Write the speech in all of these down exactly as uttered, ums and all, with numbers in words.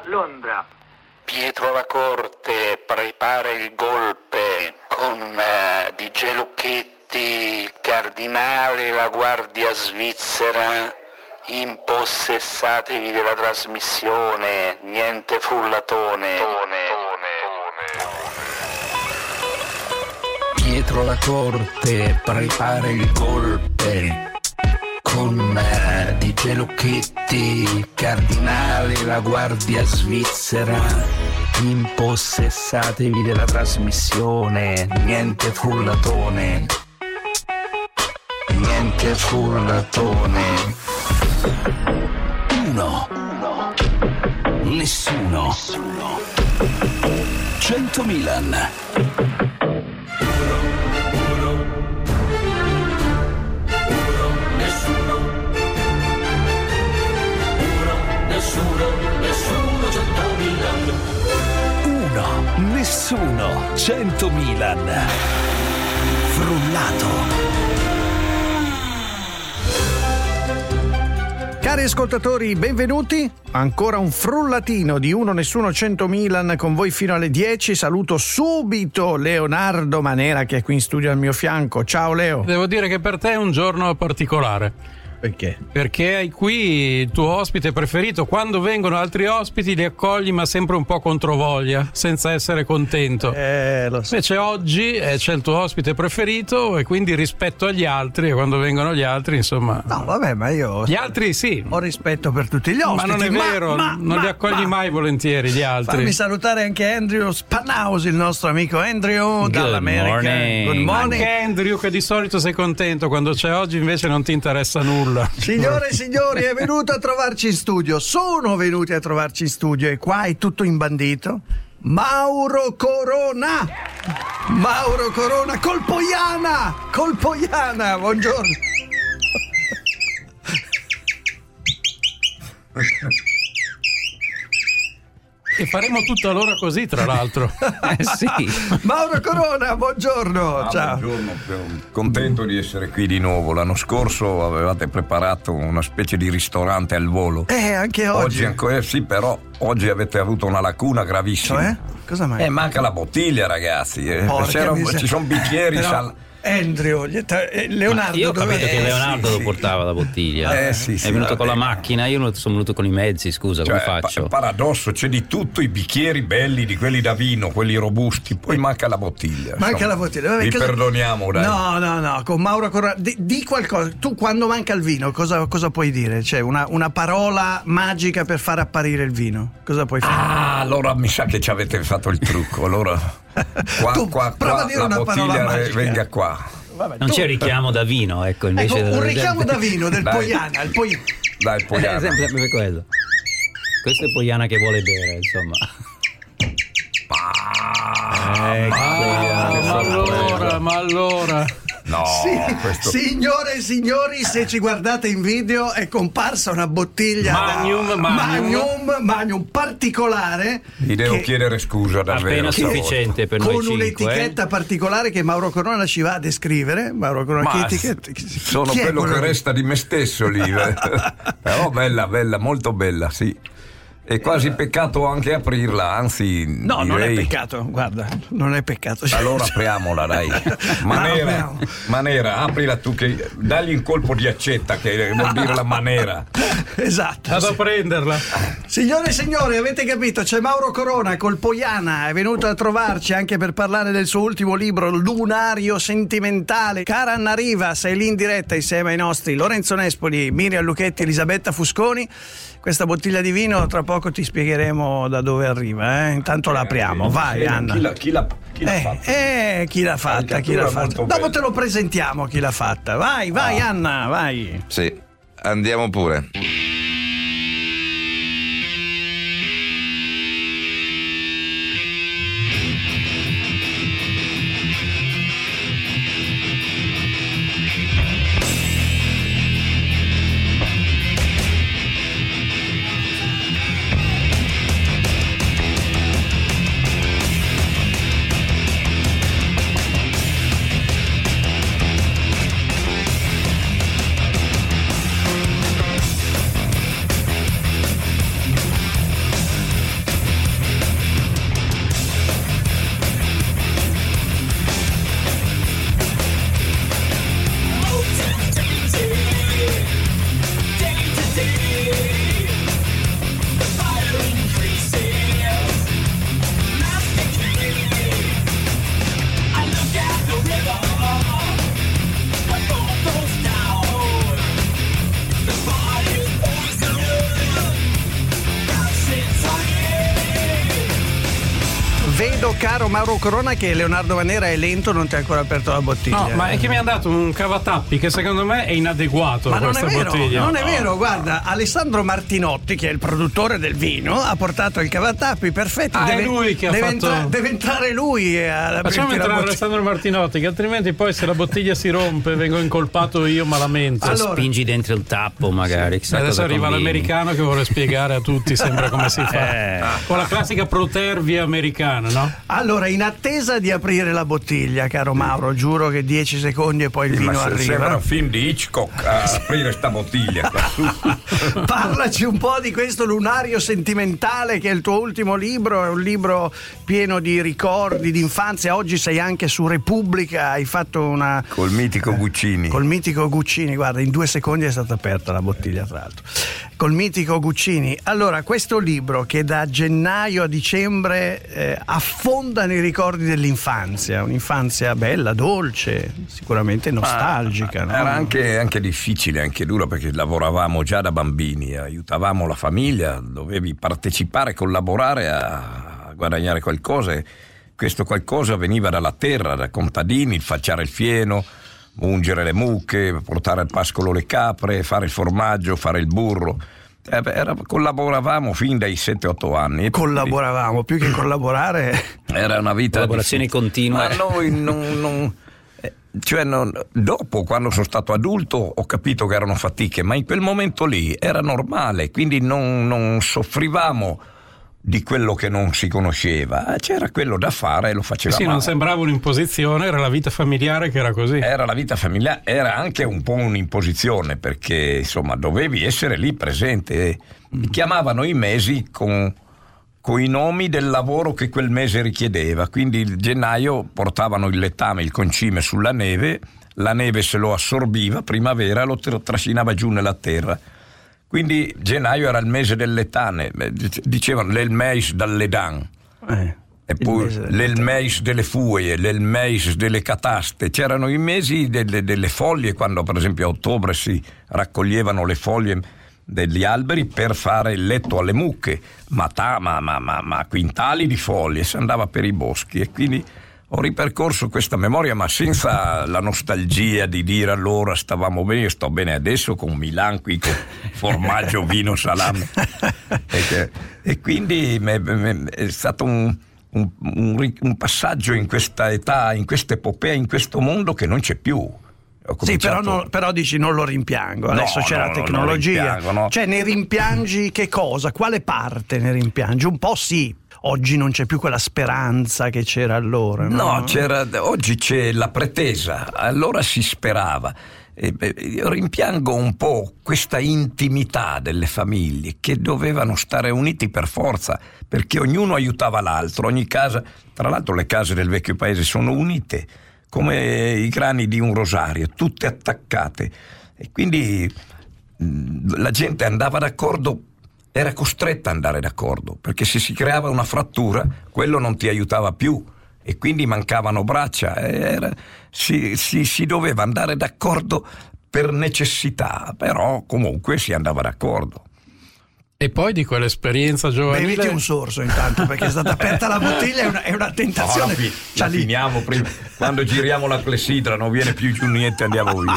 da Londra. Pietro La Corte prepara il golpe con uh, D J Lucchetti, il Cardinale, la Guardia Svizzera. Impossessatevi della trasmissione, niente frullatone. Pietro La Corte prepara il golpe con uh, D J Lucchetti, Cardinale, la Guardia Svizzera. Impossessatevi della trasmissione, niente frullatone. Niente frullatone. Uno. Nessuno. Nessuno. cento Milan. Uno, nessuno, cento Milan. Frullato. Cari ascoltatori, benvenuti. Ancora un frullatino di Uno Nessuno cento Milan con voi fino alle dieci. Saluto subito Leonardo Manera che è qui in studio al mio fianco. Ciao Leo. Devo dire che per te è un giorno particolare. Perché? Perché hai qui il tuo ospite preferito. Quando vengono altri ospiti li accogli ma sempre un po' controvoglia, senza essere contento. Eh, lo so. Invece oggi eh, c'è il tuo ospite preferito e quindi rispetto agli altri, e quando vengono gli altri, insomma... No, vabbè, ma io... Gli altri sì. Ho rispetto per tutti gli ospiti. Ma non è vero, ma, non ma, li accogli ma. mai volentieri gli altri. Fammi salutare anche Andrew Spanausi, il nostro amico Andrew Good dall'America. morning. Good morning. Anche Andrew, che di solito sei contento, quando c'è oggi invece non ti interessa nulla. Signore e signori, è venuto a trovarci in studio. Sono venuti a trovarci in studio e qua è tutto imbandito. Mauro Corona. Mauro Corona, Colpoiana. Colpoiana, buongiorno. E faremo tutta l'ora così, tra l'altro. Eh sì. Mauro Corona, buongiorno. Ah, ciao. Buongiorno, contento di essere qui di nuovo. L'anno scorso avevate preparato una specie di ristorante al volo. Eh, anche oggi. Oggi ancora eh, sì, però oggi avete avuto una lacuna gravissima. Cioè? Cosa mai? Eh, manca la bottiglia, ragazzi. Eh. Miseria. Ci sono bicchieri. Però, sal... Andrew, Leonardo, io ho capito dove... che Leonardo sì, lo sì. portava la bottiglia. Eh, sì, è sì, venuto vabbè. con la macchina, io sono venuto con i mezzi, scusa, Cioè, come faccio? pa- paradosso, c'è di tutto, i bicchieri belli, di quelli da vino, quelli robusti, poi manca la bottiglia. Manca insomma. la bottiglia. Vabbè, Vi cosa... perdoniamo, dai. No, no, no, con Mauro Corona. Di, di qualcosa. Tu quando manca il vino, cosa, cosa puoi dire? Cioè, una, una parola magica per far apparire il vino. Cosa puoi fare? Ah, allora mi sa che ci avete fatto il trucco. Allora, qua, Tu qua, prova qua a dire la una parola bottiglia magica. venga qua. Vabbè, Non tu- c'è richiamo da vino, ecco, invece Ecco, da- un richiamo da vino del Dai. Poiana. Il Poi... Dai, Eh, Poiana. sempre, sempre quello. Questo è Poiana che vuole bere, insomma. Ah, Ecco, Ah, Poiana, ma allora, ma allora... no, Sì, questo... signore e signori, se ci guardate in video è comparsa una bottiglia Magnum, da- Magnum. Magnum, Magnum particolare. Vi devo che- chiedere scusa davvero. Appena stavolta. sufficiente per noi con cinque. un'etichetta eh. particolare che Mauro Corona ci va a descrivere. Mauro Corona, Ma che etichetta? Chi- sono chi è quello che lì? resta di me stesso lì. eh. Però bella, bella, molto bella, sì. È quasi peccato anche aprirla, anzi No, non è direi... peccato, guarda, non è peccato. Allora apriamola, dai. Manera, apriamo. Manera, aprila tu, che dagli un colpo di accetta, che vuol dire la manera. Esatto. Vado sì. a prenderla. Signore e signori, avete capito? C'è Mauro Corona col Poiana, è venuto a trovarci anche per parlare del suo ultimo libro, Lunario Sentimentale. Cara Anna Riva, sei lì in diretta insieme ai nostri Lorenzo Nespoli, Miriam Lucchetti, Elisabetta Fusconi. Questa bottiglia di vino tra poco ti spiegheremo da dove arriva, eh? Intanto la apriamo. Vai, Eh, Anna. Chi l'ha, chi l'ha, chi l'ha Eh, fatta? eh, chi l'ha fatta? Chi l'ha Caricatura fatta? molto Dopo bella. te lo presentiamo chi l'ha fatta. Vai, vai, Ah. Anna, vai. Sì, andiamo pure. caro Mauro Corona, che Leonardo Manera è lento, non ti ha ancora aperto la bottiglia. No, ma è che mi ha dato un cavatappi che secondo me è inadeguato. Ma non è questa vero, bottiglia. non è No. vero, guarda, Alessandro Martinotti, che è il produttore del vino, ha portato il cavatappi perfetto. Ah, deve, è lui che ha deve, fatto- entra- deve entrare lui ad aprirti Facciamo la entrare bottiglia. Alessandro Martinotti, che altrimenti poi se la bottiglia si rompe vengo incolpato io malamente. Allora- Spingi dentro il tappo, magari. Chissà Adesso cosa arriva combini. l'americano che vuole spiegare a tutti, sembra come si fa. Eh. Con la classica protervia americana, no? Allora, in attesa di aprire la bottiglia, caro Mauro, giuro che dieci secondi e poi il Sì, vino ma se- arriva. sembra un film di Hitchcock a aprire sta bottiglia qua su. Parlaci un po' di questo Lunario sentimentale, che è il tuo ultimo libro, è un libro pieno di ricordi, di infanzia. Oggi sei anche su Repubblica, hai fatto una... Col mitico Guccini. Col mitico Guccini, guarda, in due secondi è stata aperta la bottiglia, tra l'altro. Col mitico Guccini. Allora, questo libro che da gennaio a dicembre eh, affonda nei ricordi dell'infanzia, un'infanzia bella, dolce, sicuramente nostalgica. Ma no? Era anche, anche difficile, anche duro, perché lavoravamo già da bambini, aiutavamo la famiglia, dovevi partecipare, collaborare a, a guadagnare qualcosa. E questo qualcosa veniva dalla terra, da contadini, il falciare il fieno, ungere le mucche, portare al pascolo le capre, fare il formaggio, fare il burro. Eh beh, era, collaboravamo fin dai sette otto anni. E Collaboravamo, più che collaborare. era una vita Collaborazione difficile. continua. Ma noi non, non- eh, cioè non- dopo, quando sono stato adulto, ho capito che erano fatiche, ma in quel momento lì era normale, quindi non, non soffrivamo di quello che non si conosceva. C'era quello da fare e lo Sì, facevamo. sì, non sembrava un'imposizione, era la vita familiare che era così. Era la vita familiare, era anche un po' un'imposizione, perché insomma dovevi essere lì presente. Chiamavano i mesi con, con i nomi del lavoro che quel mese richiedeva, quindi il gennaio portavano il letame, il concime sulla neve, la neve se lo assorbiva, primavera lo tra- trascinava giù nella terra. Quindi gennaio era il mese del letame, dicevano l'el meis dall'edan. Eh, E il poi mese del l'el meis delle fuie, l'el meis delle cataste. C'erano i mesi delle, delle foglie, quando per esempio a ottobre si raccoglievano le foglie degli alberi per fare il letto alle mucche, ma, ta, ma, ma, ma, ma quintali di foglie, si andava per i boschi. E quindi ho ripercorso questa memoria, ma senza la nostalgia di dire allora stavamo bene, io sto bene adesso con Milan qui con formaggio, vino, salame. E, che, e quindi me, me, è stato un, un, un, un passaggio in questa età, in questa epopea, in questo mondo che non c'è più. Ho Sì, però, cominciato- no- però dici non lo rimpiango, No, adesso c'è no, la no, non tecnologia. rimpiango, no. Cioè, ne rimpiangi che cosa? Quale parte ne rimpiangi? Un po' sì, oggi non c'è più quella speranza che c'era allora. No, No, c'era, oggi c'è la pretesa, allora si sperava. E, beh, io rimpiango un po' questa intimità delle famiglie che dovevano stare uniti per forza, perché ognuno aiutava l'altro, ogni casa, tra l'altro le case del vecchio paese sono unite come i grani di un rosario, tutte attaccate, e quindi mh, la gente andava d'accordo, era costretta ad andare d'accordo, perché se si creava una frattura quello non ti aiutava più e quindi mancavano braccia. Era, si, si, si doveva andare d'accordo per necessità, però comunque si andava d'accordo. E poi di quell'esperienza giovanile. beviti un sorso intanto, perché è stata aperta la bottiglia, è una, è una No, tentazione. la, fi- C'ha la lì- finiamo prima. Quando giriamo la clessidra non viene più giù niente, andiamo via.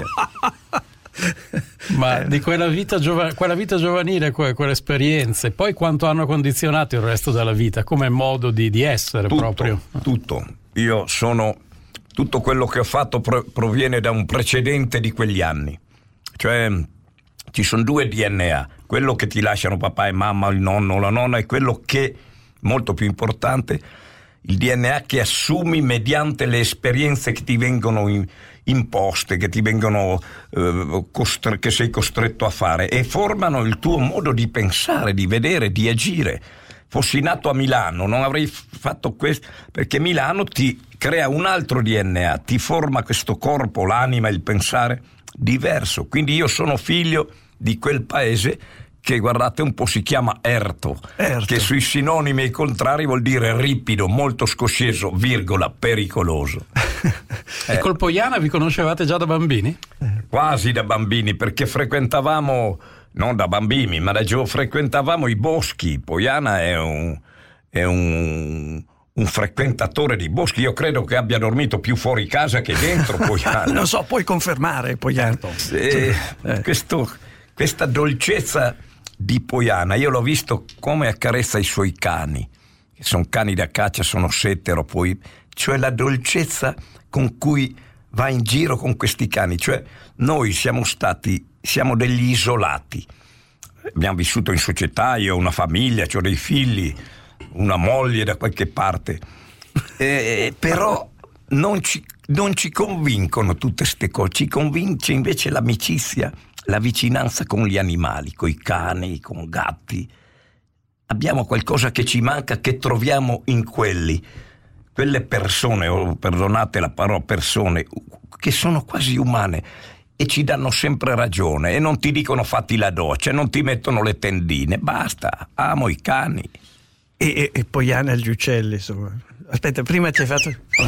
Ma di quella vita, giova- quella vita giovanile, que- quelle esperienze, poi quanto hanno condizionato il resto della vita, come modo di, di essere proprio. Tutto. Io sono. Tutto quello che ho fatto pro- proviene da un precedente di quegli anni. Cioè, ci sono due D N A, quello che ti lasciano papà e mamma, il nonno o la nonna, e quello che, molto più importante, il D N A che assumi mediante le esperienze che ti vengono in- imposte, che ti vengono eh, costre- che sei costretto a fare, e formano il tuo modo di pensare, di vedere, di agire. Fossi nato a Milano non avrei f- fatto questo, perché Milano ti crea un altro D N A, ti forma questo corpo, l'anima, il pensare diverso. Quindi io sono figlio di quel paese che, guardate un po', si chiama Erto, Erto. che sui sinonimi e i contrari vuol dire ripido, molto scosceso, virgola, pericoloso. E col Poiana vi conoscevate già da bambini? Quasi da bambini, perché frequentavamo, non da bambini, ma da giovani, frequentavamo i boschi. Poiana è un, è un, un frequentatore di boschi, io credo che abbia dormito più fuori casa che dentro Poiana. Non so, puoi confermare Poiana. Eh, Eh. questo, questa dolcezza di Poiana, io l'ho visto come accarezza i suoi cani, che sono cani da caccia, sono settero, poi, cioè la dolcezza con cui va in giro con questi cani, cioè noi siamo stati, siamo degli isolati, abbiamo vissuto in società, io ho una famiglia, ho dei figli, una moglie da qualche parte, eh, però non ci, non ci convincono tutte ste cose, ci convince invece l'amicizia, la vicinanza con gli animali, con i cani, con gatti. Abbiamo qualcosa che ci manca, che troviamo in quelli, quelle persone, o perdonate la parola persone, che sono quasi umane e ci danno sempre ragione e non ti dicono fatti la doccia, non ti mettono le tendine, basta, amo i cani. E, e, e Poiana e gli uccelli, insomma. Aspetta, prima ci hai fatto...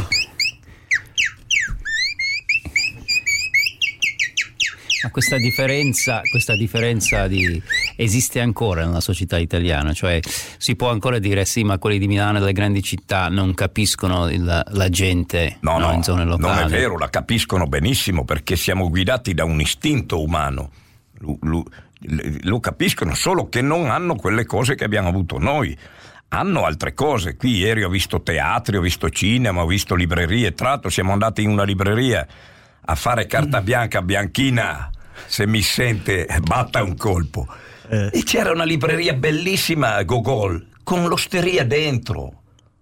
Ma questa differenza, questa differenza di, esiste ancora nella società italiana, cioè si può ancora dire sì, ma quelli di Milano e delle grandi città non capiscono il, la gente no, no, no, in zone locali. Non è vero, la capiscono benissimo perché siamo guidati da un istinto umano. Lo, lo, lo capiscono, solo che non hanno quelle cose che abbiamo avuto noi. Hanno altre cose. Qui ieri ho visto teatri, ho visto cinema, ho visto librerie. Tra l'altro siamo andati in una libreria a fare carta bianca, Bianchina, se mi sente batta un colpo. Eh. E c'era una libreria bellissima, Gogol, con l'osteria dentro.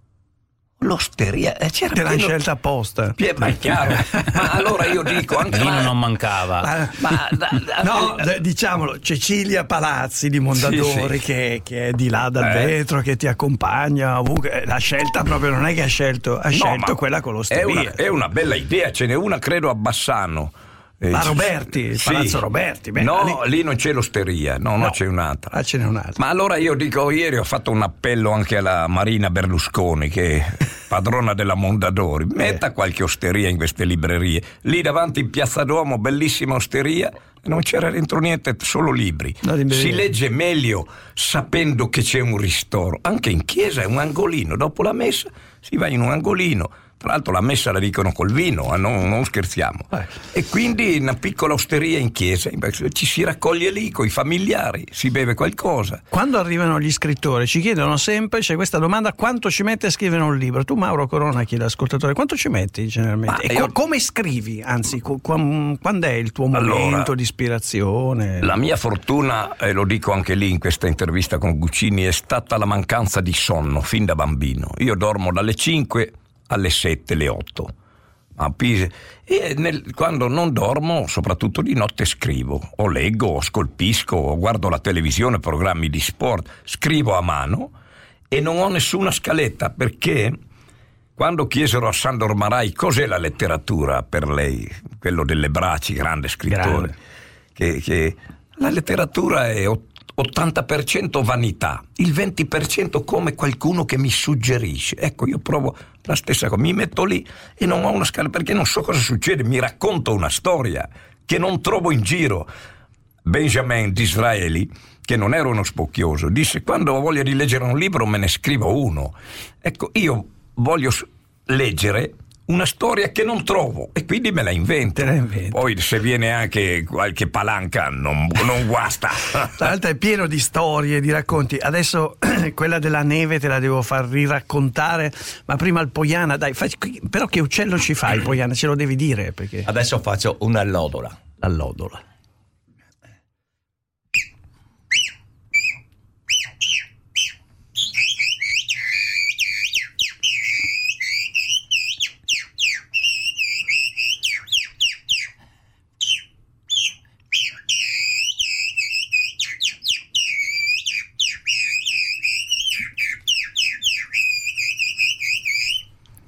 L'osteria, eh, c'era te l'hai pieno... scelta apposta. Pie... Ma è chiaro. Ma allora io dico anche Vino ma... non mancava. Ma, ma da, da, no, da, diciamolo, Cecilia Palazzi di Mondadori, sì, sì. Che, che è di là dal eh. vetro, che ti accompagna ovunque. La scelta proprio non è che ha scelto, ha no, scelto quella con l'osteria. È una, è una bella idea, ce n'è una credo a Bassano. Ma Roberti, sì. Palazzo Roberti. Beh, no, lì... lì non c'è l'osteria, no, no, no, c'è un'altra. Ah, ce n'è un'altra. Ma allora io dico, ieri ho fatto un appello anche alla Marina Berlusconi, che è padrona della Mondadori, metta eh. qualche osteria in queste librerie. Lì davanti in Piazza Duomo, bellissima osteria, non c'era dentro niente, solo libri. No, si legge meglio sapendo che c'è un ristoro. Anche in chiesa è un angolino, dopo la messa si va in un angolino. Tra l'altro la messa la dicono col vino, eh, non, non scherziamo. Eh. E quindi una piccola osteria in chiesa, ci si raccoglie lì con i familiari, si beve qualcosa. Quando arrivano gli scrittori ci chiedono sempre, c'è questa domanda: quanto ci mette a scrivere un libro? Tu, Mauro Corona, chiedi all'ascoltatore, quanto ci metti generalmente? Ma e io... co- come scrivi? Anzi, co- qu- quando è il tuo momento allora, di ispirazione? La mia fortuna, e lo dico anche lì in questa intervista con Guccini, è stata la mancanza di sonno fin da bambino. Io dormo dalle cinque alle sette, le otto. A Pisa. E nel, quando non dormo, soprattutto di notte, scrivo, o leggo, o scolpisco, o guardo la televisione, programmi di sport, scrivo a mano e non ho nessuna scaletta, perché quando chiesero a Sandor Marai cos'è la letteratura per lei, quello delle Braci, grande scrittore, che, che la letteratura è ottanta per cento vanità, il venti per cento come qualcuno che mi suggerisce. Ecco, io provo la stessa cosa, mi metto lì e non ho una scala perché non so cosa succede, mi racconto una storia che non trovo in giro. Benjamin Disraeli, che non era uno spocchioso, disse: quando ho voglia di leggere un libro me ne scrivo uno. Ecco, io voglio leggere una storia che non trovo e quindi me la invento. Te la inventi. Poi se viene anche qualche palanca non, non guasta. Tra l'altro è pieno di storie, di racconti. Adesso quella della neve te la devo far riraccontare, ma prima il Poiana, dai, fai, però che uccello ci fai, Poiana? Ce lo devi dire, perché adesso faccio un'allodola. L'allodola.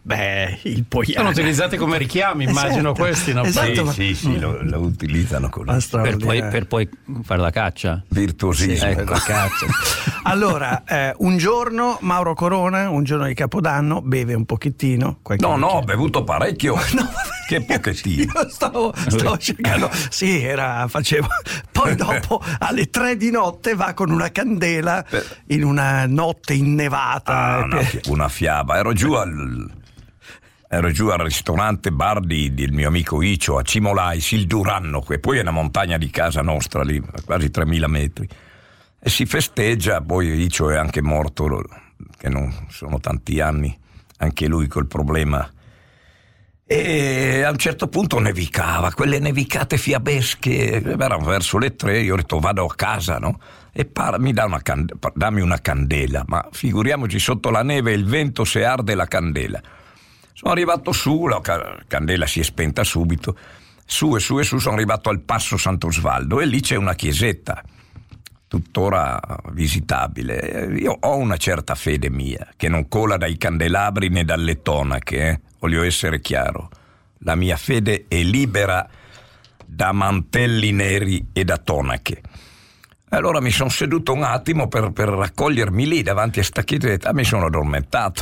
Beh, il Poiana. Sono utilizzati come richiami, immagino, Esatto, questi, no? esatto. Sì, ma- sì, sì, lo, lo utilizzano con Ma Per straordinario. poi, per poi fare la caccia. virtuosismo. Ecco. la caccia. Allora, eh, un giorno Mauro Corona, un giorno di Capodanno, beve un pochettino. qualche No, no, ho bicchiere. bevuto parecchio. Che pochettino. Io stavo, stavo cercando. Sì, era, facevo. Poi dopo alle tre di notte va con una candela in una notte innevata. Ah, una, una fiaba. Ero giù al ero giù al ristorante bar di, del mio amico Icio a Cimolais, il Duranno, che poi è una montagna di casa nostra lì, a quasi tremila metri. E si festeggia, poi Icio è anche morto, che non sono tanti anni, anche lui col problema. E a un certo punto nevicava, quelle nevicate fiabesche, erano verso le tre, io ho detto vado a casa, no? E para, mi dà una cand- dammi una candela, ma figuriamoci sotto la neve il vento se arde la candela. Sono arrivato su, la ca- candela si è spenta subito, su e su e su sono arrivato al Passo Sant'Osvaldo e lì c'è una chiesetta, tuttora visitabile. Io ho una certa fede mia, che non cola dai candelabri né dalle tonache, eh? Voglio essere chiaro. La mia fede è libera da mantelli neri e da tonache. Allora mi sono seduto un attimo per, per raccogliermi lì davanti a sta chiesetta, mi sono addormentato.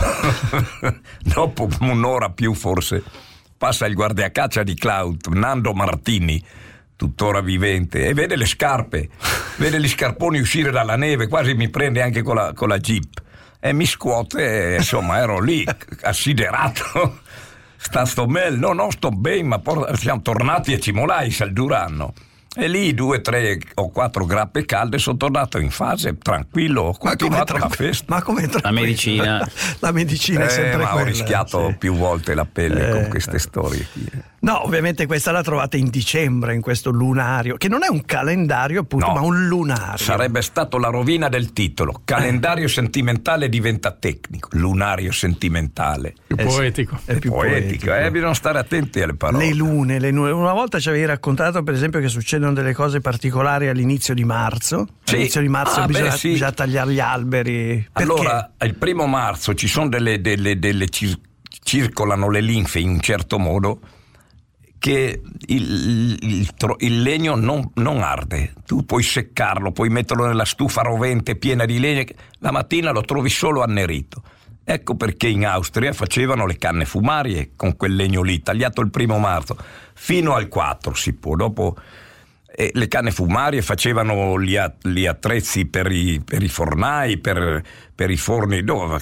Dopo un'ora più forse passa il guardiacaccia di Cloud, Nando Martini, tuttora vivente, e vede le scarpe, vede gli scarponi uscire dalla neve, quasi mi prende anche con la, con la jeep e mi scuote, e, insomma ero lì assiderato. Sta sto mel, no no sto bene, ma por- siamo tornati a Cimolais al Duranno. E lì due, tre o quattro grappe calde, sono tornato in fase tranquillo, ho continuato la festa. Ma come La medicina. La medicina è Eh, sempre ma quella. ho rischiato sì. più volte la pelle Eh, con queste storie qui. No, ovviamente questa la trovate in dicembre, in questo lunario, che non è un calendario appunto, No. ma un lunario. Sarebbe stato la rovina del titolo. Calendario sentimentale diventa tecnico, lunario sentimentale. Più Eh sì, poetico. è più Poetico, poetico. eh, bisogna stare attenti alle parole. Le lune, le lune. Una volta ci avevi raccontato, per esempio, che succedono delle cose particolari all'inizio di marzo. Sì. All'inizio di marzo Ah, bisogna, beh, sì. bisogna tagliare gli alberi. Perché? Allora, il primo marzo ci sono delle, delle, delle cir- circolano le linfe in un certo modo che il, il, il, il legno non, non arde. Tu puoi seccarlo, puoi metterlo nella stufa rovente piena di legno, la mattina lo trovi solo annerito. Ecco perché in Austria facevano le canne fumarie con quel legno lì, tagliato il primo marzo, fino al quattro si può. Dopo eh, le canne fumarie facevano gli, a, gli attrezzi per i, per i fornai, per, per i forni dove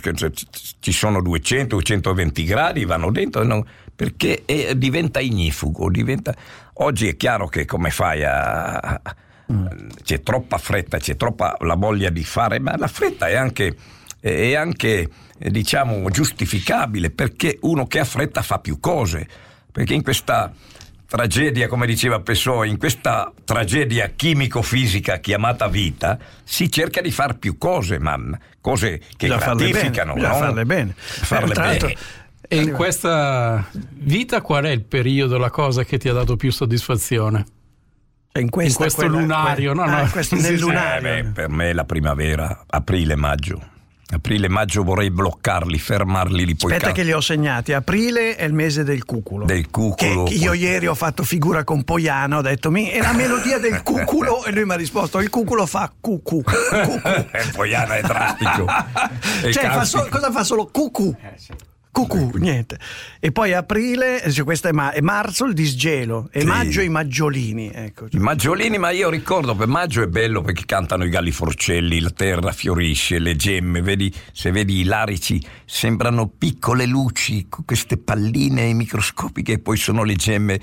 ci sono duecento duecentoventi gradi, vanno dentro, no, perché è, diventa ignifugo. Diventa... Oggi è chiaro che come fai a... a mm. c'è troppa fretta, c'è troppa la voglia di fare, ma la fretta è anche... è anche diciamo giustificabile, perché uno che ha fretta fa più cose, perché in questa tragedia, come diceva Pessoa, in questa tragedia chimico-fisica chiamata vita si cerca di fare più cose, ma cose che Bisogna farle gratificano, bene, no? bisogna farle bene. Farle Tra l'altro, bene. E in questa vita qual è il periodo, la cosa che ti ha dato più soddisfazione? in, questa, in questo quella, lunario, quella, no, ah, no. questo Sì, nel sì, lunario. Eh, beh, per me è la primavera, aprile-maggio. Aprile-maggio vorrei bloccarli, fermarli lì. Poi Aspetta cal- che li ho segnati. Aprile è il mese del cuculo. Del cuculo. Che, che io poi- ieri ho fatto figura con Poiana, ho detto mi è la melodia del cuculo e lui mi ha risposto il cuculo fa cucù. cucù. Eh, Poiana è drastico. È Cioè, fa castico. so- cosa fa solo cucù? Cucù, niente. E poi aprile, cioè questo è, ma- è marzo il disgelo, e Sì. maggio i maggiolini. Ecco. I maggiolini, ma io ricordo che maggio è bello perché cantano i galli forcelli, la terra fiorisce, le gemme, vedi, se vedi i larici sembrano piccole luci, con queste palline microscopiche, e poi sono le gemme.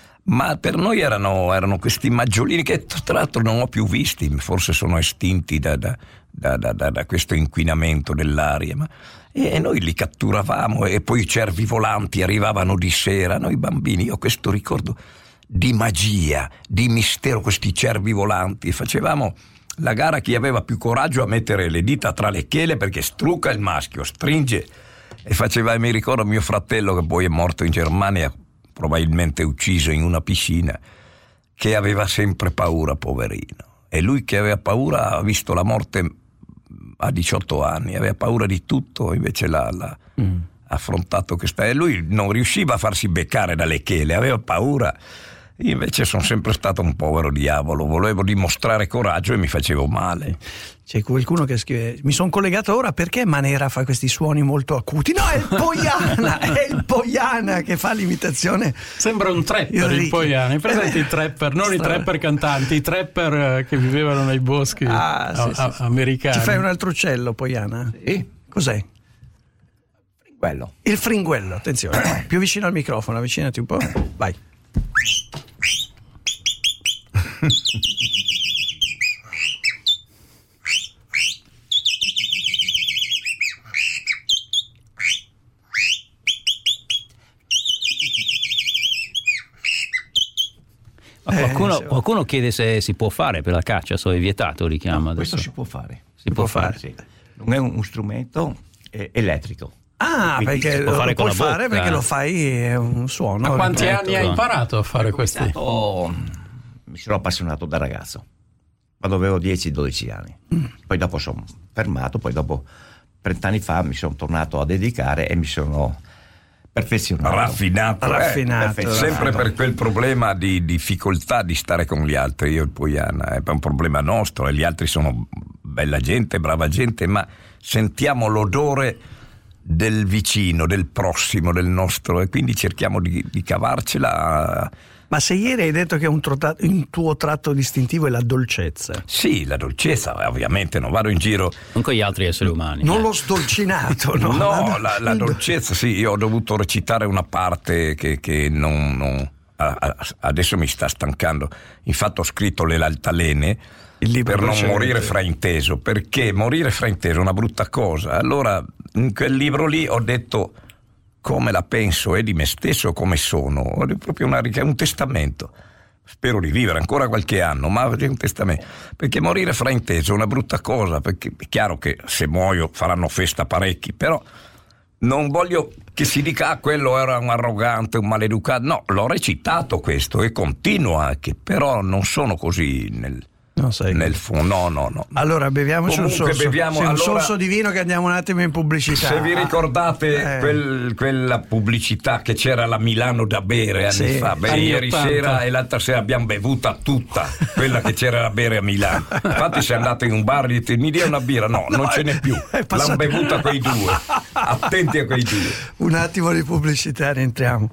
Ma per noi erano, erano questi maggiolini che tra l'altro non ho più visti, forse sono estinti da, da, da, da, da, da questo inquinamento dell'aria, ma e noi li catturavamo, e poi i cervi volanti arrivavano di sera, noi bambini. Io ho questo ricordo di magia, di mistero, questi cervi volanti. Facevamo la gara chi aveva più coraggio a mettere le dita tra le chele, perché strucca il maschio, stringe, e faceva, mi ricordo mio fratello che poi è morto in Germania, probabilmente ucciso in una piscina, che aveva sempre paura, poverino, e lui che aveva paura ha visto la morte a diciotto anni, aveva paura di tutto, invece la, la, mm. affrontato questa, e lui non riusciva a farsi beccare dalle chele, aveva paura. Io invece sono sempre stato un povero diavolo, volevo dimostrare coraggio e mi facevo male. C'è qualcuno che scrive: mi sono collegato ora perché Manera fa questi suoni molto acuti. No, è il Poiana, è il Poiana che fa l'imitazione. Sembra un trapper il Poiana. Hai presente i trapper? Non i trapper cantanti, i trapper che vivevano nei boschi ah, a- sì, sì, a- sì. americani. Ci fai un altro uccello, Poiana? Sì. Cos'è? Quello. Il fringuello, attenzione. Più vicino al microfono, avvicinati un po'. Vai. Ma qualcuno, Eh, qualcuno chiede se si può fare per la caccia, so è vietato, richiama Questo adesso. si può fare. Si può fare. Sì. Non è un strumento eh, elettrico. Ah, Quindi perché si può lo fare con puoi la fare bocca. perché lo fai è un suono. A quanti ripeto. anni hai imparato a fare questi? Oh, mi sono appassionato da ragazzo, quando avevo dieci dodici anni. Mm. Poi dopo sono fermato, poi dopo trenta anni fa mi sono tornato a dedicare e mi sono perfezionato. Raffinato, eh, Raffinato, perfetto. Sempre raffinato. per quel problema di difficoltà di stare con gli altri. Io il Poiana è un problema nostro e gli altri sono bella gente, brava gente, ma sentiamo l'odore del vicino, del prossimo, del nostro, e quindi cerchiamo di, di cavarcela. Ma se ieri hai detto che un, trota- un tuo tratto distintivo è la dolcezza, Sì, la dolcezza, ovviamente non vado in giro. Non con gli altri esseri umani. non eh. l'ho sdolcinato, no? No, la, la dolcezza, sì, io ho dovuto recitare una parte che, che non, non- a- a- adesso mi sta stancando. Infatti ho scritto Le Altalene Il libro per non precedente. morire frainteso, perché morire frainteso è una brutta cosa. Allora in quel libro lì ho detto come la penso e di me stesso come sono, è proprio una, è un testamento. Spero di vivere ancora qualche anno, ma è un testamento, perché morire frainteso è una brutta cosa, perché è chiaro che se muoio faranno festa parecchi, però non voglio che si dica ah, quello era un arrogante, un maleducato. No, l'ho recitato questo e continuo anche, però non sono così nel, No, sai. nel fondo. No, no, no. Allora beviamoci un Comunque sorso, beviamo, sì, un allora- sorso di vino che andiamo un attimo in pubblicità. Se vi ricordate Eh. quel- quella pubblicità che c'era alla Milano da bere anni Sì, fa, beh, anni ieri ottanta. sera e l'altra sera abbiamo bevuta tutta quella che c'era da bere a Milano. Infatti se andate in un bar e dite mi dia una birra, no, No, non ce n'è più, è passato- l'hanno bevuta quei due. Attenti a quei due. Un attimo di pubblicità, rientriamo.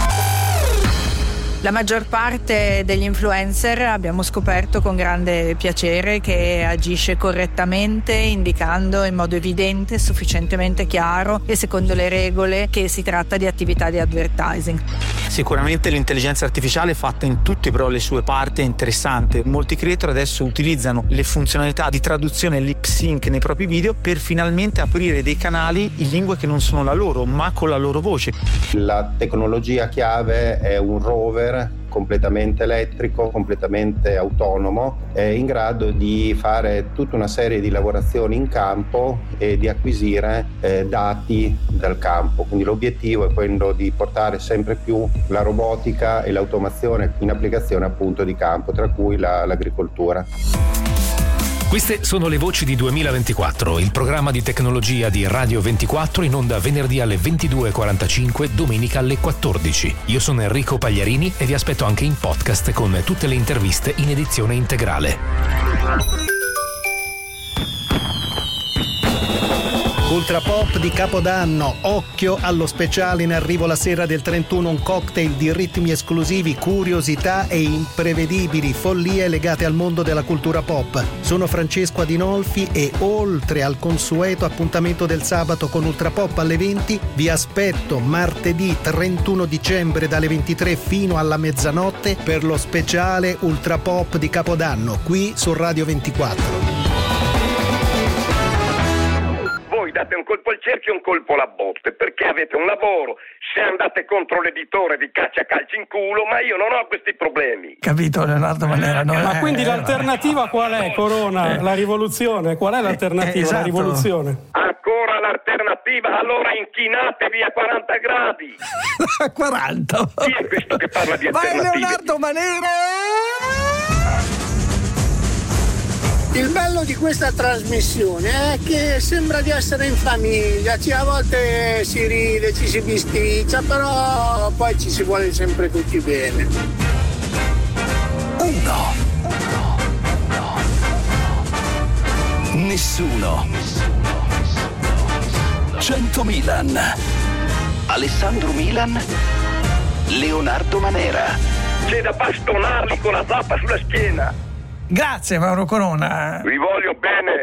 La maggior parte degli influencer abbiamo scoperto con grande piacere che agisce correttamente, indicando in modo evidente, sufficientemente chiaro e secondo le regole che si tratta di attività di advertising. Sicuramente l'intelligenza artificiale fatta in tutte però le sue parti è interessante. Molti creator adesso utilizzano le funzionalità di traduzione e lip sync nei propri video per finalmente aprire dei canali in lingue che non sono la loro, ma con la loro voce. La tecnologia chiave è un rover completamente elettrico, completamente autonomo, è in grado di fare tutta una serie di lavorazioni in campo e di acquisire eh, dati dal campo. Quindi l'obiettivo è quello di portare sempre più la robotica e l'automazione in applicazione appunto di campo, tra cui la, l'agricoltura. Queste sono le voci di duemilaventiquattro, il programma di tecnologia di Radio ventiquattro in onda venerdì alle ventidue e quarantacinque, domenica alle quattordici. Io sono Enrico Pagliarini e vi aspetto anche in podcast con tutte le interviste in edizione integrale. Ultra Pop di Capodanno, occhio allo speciale in arrivo la sera del trentuno, un cocktail di ritmi esclusivi, curiosità e imprevedibili follie legate al mondo della cultura pop. Sono Francesco Adinolfi e oltre al consueto appuntamento del sabato con Ultra Pop alle venti, vi aspetto martedì trentuno dicembre dalle ventitré fino alla mezzanotte per lo speciale Ultra Pop di Capodanno, qui su Radio ventiquattro. Date un colpo al cerchio e un colpo alla botte, perché avete un lavoro, se andate contro l'editore vi caccia calci in culo, ma io non ho questi problemi. Capito Leonardo Manera? No? Ma Eh, quindi eh, l'alternativa qual è, Corona? Eh. La rivoluzione? Qual è l'alternativa? Eh, esatto. La rivoluzione? Ancora l'alternativa? Allora inchinatevi a quaranta gradi. A quaranta. Chi è questo che parla di Vai alternative? Leonardo Manera! Il bello di questa trasmissione è che sembra di essere in famiglia, cioè a volte si ride, ci si bisticcia, però poi ci si vuole sempre tutti bene. Uno. Nessuno. cento Milan. Alessandro Milan. Leonardo Manera. C'è da bastonarli con la zappa sulla schiena. Grazie Mauro Corona. Vi voglio bene.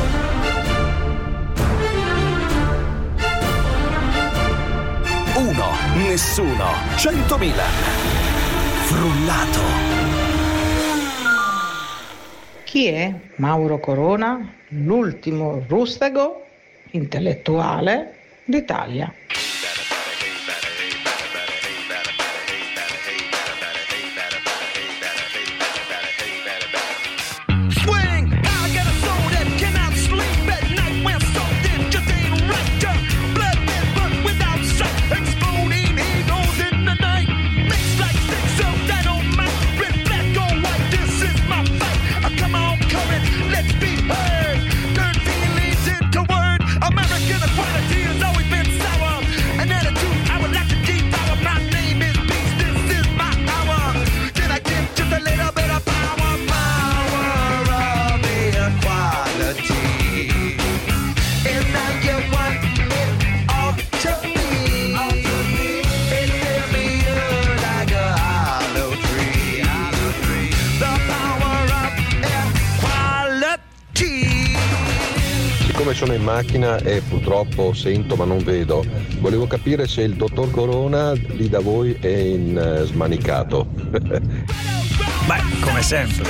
Uno, nessuno, centomila. Frullato. Chi è Mauro Corona? L'ultimo rustago intellettuale d'Italia. Sono in macchina e purtroppo sento ma non vedo. Volevo capire se il dottor Corona lì da voi è in uh, smanicato. Beh, come sempre.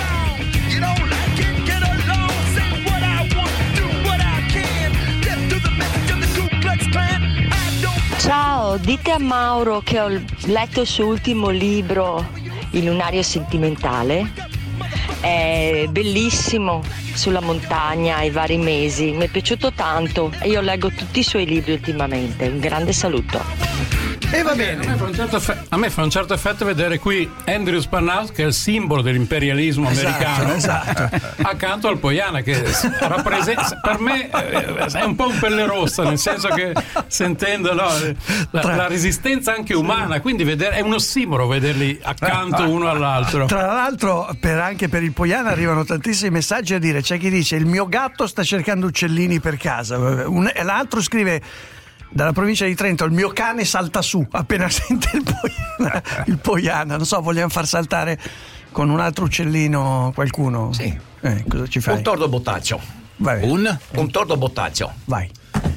Ciao, dite a Mauro che ho letto il suo ultimo libro, Il lunario sentimentale. È bellissimo, sulla montagna, i vari mesi, mi è piaciuto tanto e io leggo tutti i suoi libri ultimamente. Un grande saluto. E va bene. A me fa un certo effetto, a me fa un certo effetto vedere qui Andrew Sparnaus, che è il simbolo dell'imperialismo Esatto, americano, esatto. accanto al Poiana, che rappresenta, per me eh, è un po' un pelle rossa, nel senso che sentendo no, la, la resistenza anche umana, quindi vedere, è un ossimoro vederli accanto uno all'altro. Tra l'altro, per, anche per il Poiana arrivano tantissimi messaggi a dire: c'è chi dice il mio gatto sta cercando uccellini per casa, un, e l'altro scrive dalla provincia di Trento: il mio cane salta su appena sente il Poiana, il Poiana. Non so, vogliamo far saltare con un altro uccellino qualcuno? Sì. Eh, cosa ci fai? Un tordo bottaccio. Vai. Un? Un tordo bottaccio. Vai.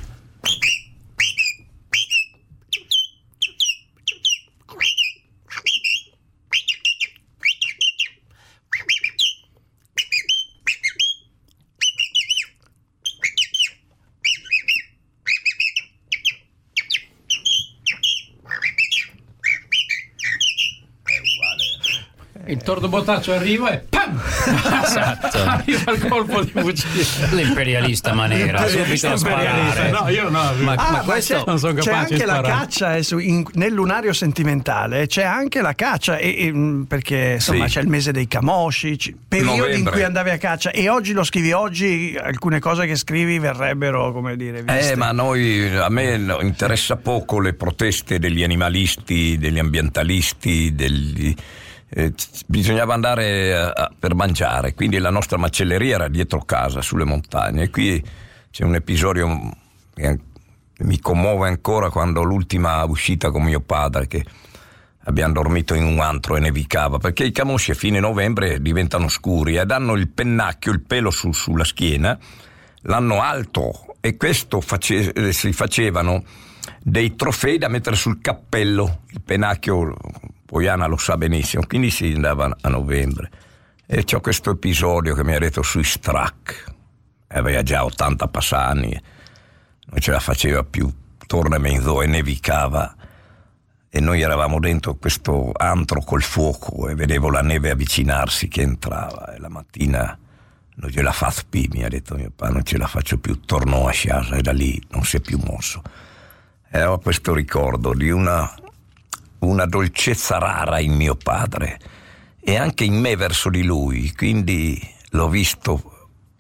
Il tordo bottaccio arriva e pam! Esatto. Arriva il colpo di fucile. L'imperialista Manera, subito a sparare. No, io no. Ma, Ah, ma ma questo c'è, non sono c'è capace di anche la sparare. caccia eh, su- in- nel lunario sentimentale c'è anche la caccia e, e, mh, perché insomma Sì. c'è il mese dei camosci, c- periodi in Novembre. cui andavi a caccia, e oggi lo scrivi, oggi alcune cose che scrivi verrebbero, come dire, viste. Eh, ma noi, a me no, interessa poco le proteste degli animalisti, degli ambientalisti, degli... Eh, bisognava andare a, a, per mangiare, quindi la nostra macelleria era dietro casa, sulle montagne, e qui c'è un episodio che mi commuove ancora, quando l'ultima uscita con mio padre, che abbiamo dormito in un antro e nevicava, perché i camosci a fine novembre diventano scuri ed hanno il pennacchio, il pelo su, sulla schiena, l'hanno alto, e questo face, si facevano dei trofei da mettere sul cappello. Il pennacchio Poiana lo sa benissimo, quindi si andava a novembre. E c'ho questo episodio che mi ha detto sui Strack, aveva già ottanta passani, non ce la faceva più, torna mezzo e nevicava, e noi eravamo dentro questo antro col fuoco e vedevo la neve avvicinarsi che entrava, e la mattina non ce la faccio più, mi ha detto mio padre, non ce la faccio più, tornò a casa e da lì non si è più mosso. E ho questo ricordo di una una dolcezza rara in mio padre e anche in me verso di lui, quindi l'ho visto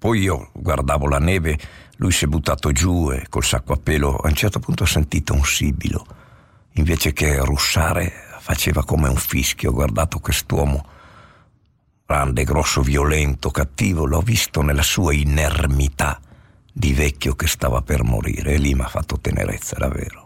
poi io guardavo la neve, lui si è buttato giù e col sacco a pelo, a un certo punto ho sentito un sibilo, invece che russare faceva come un fischio. Ho guardato quest'uomo grande, grosso, violento, cattivo, l'ho visto nella sua inermità di vecchio che stava per morire, e lì mi ha fatto tenerezza, davvero.